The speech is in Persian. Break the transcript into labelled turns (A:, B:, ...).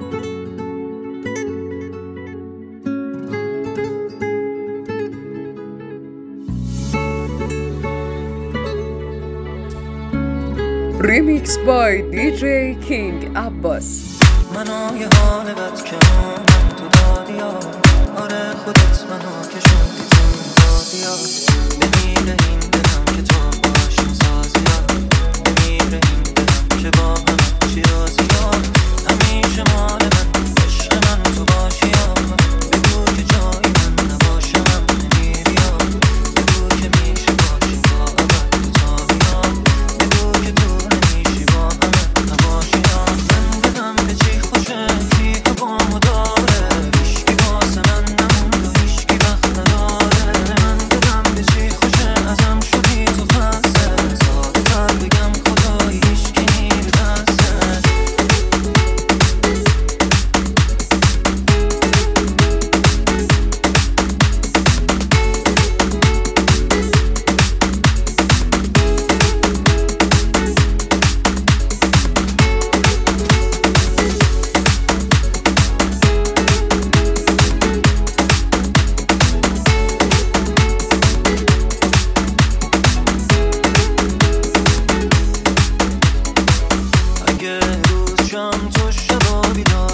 A: Remix by DJ King Abbas.
B: منو یه حال بد کنم تو دادیا، آره خودت منو کشوندی تو دادیا. نمیره این دلم که تو باشیم سازیا، نمیره این دلم که با هم چی رازیا. همیشه مال من عشق من تو باشیا، بگو که جایی من نباشه من نمیریا. بگو که میشه باشیم با ابد تو تابیا، بگو که تو نمیشی با همه نباشیا. من دلم به چی خوشه کی بامو داره، هیشکی واسه من نموند و هیشکی وقت نداره. من دلم به چی خوشه ازم شدی تو فسه، ساده تر بگم خدایی هیشکی نیره دسته. اگه روز شم تو شبا بیدار